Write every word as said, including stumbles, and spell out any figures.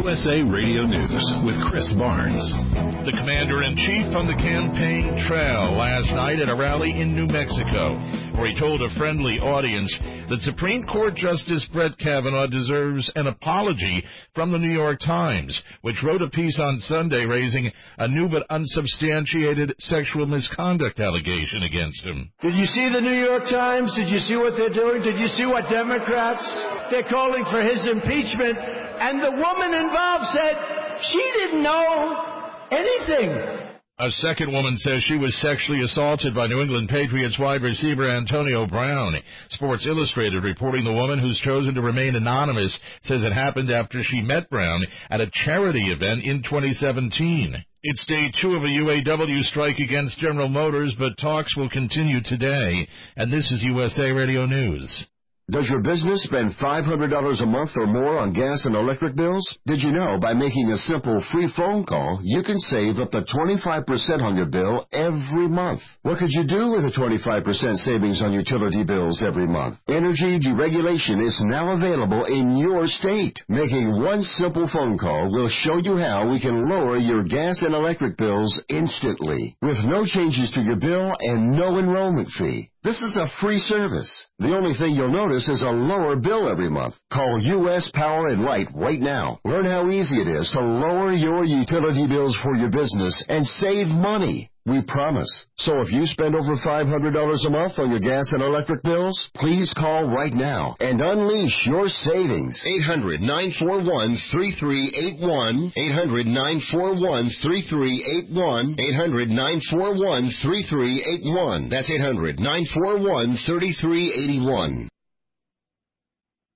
S A Radio News with Chris Barnes. The commander-in-chief on the campaign trail last night at a rally in New Mexico, where he told a friendly audience that Supreme Court Justice Brett Kavanaugh deserves an apology from the New York Times, which wrote a piece on Sunday raising a new but unsubstantiated sexual misconduct allegation against him. Did you see the New York Times? Did you see what they're doing? Did you see what Democrats? They're calling for his impeachment, and the woman involved said she didn't know anything. A second woman says she was sexually assaulted by New England Patriots wide receiver Antonio Brown. Sports Illustrated reporting the woman, who's chosen to remain anonymous, says it happened after she met Brown at a charity event in twenty seventeen. It's day two of a U A W strike against General Motors, but talks will continue today. And this is U S A Radio News. Does your business spend five hundred dollars a month or more on gas and electric bills? Did you know by making a simple free phone call, you can save up to twenty-five percent on your bill every month? What could you do with a twenty-five percent savings on utility bills every month? Energy deregulation is now available in your state. Making one simple phone call will show you how we can lower your gas and electric bills instantly, with no changes to your bill and no enrollment fee. This is a free service. The only thing you'll notice is a lower bill every month. Call U S Power and Light right now. Learn how easy it is to lower your utility bills for your business and save money. We promise. So if you spend over five hundred dollars a month on your gas and electric bills, please call right now and unleash your savings. eight hundred, nine four one, three three eight one. eight hundred, nine four one, three three eight one. eight hundred, nine four one, three three eight one. That's eight hundred, nine four one, three three eight one.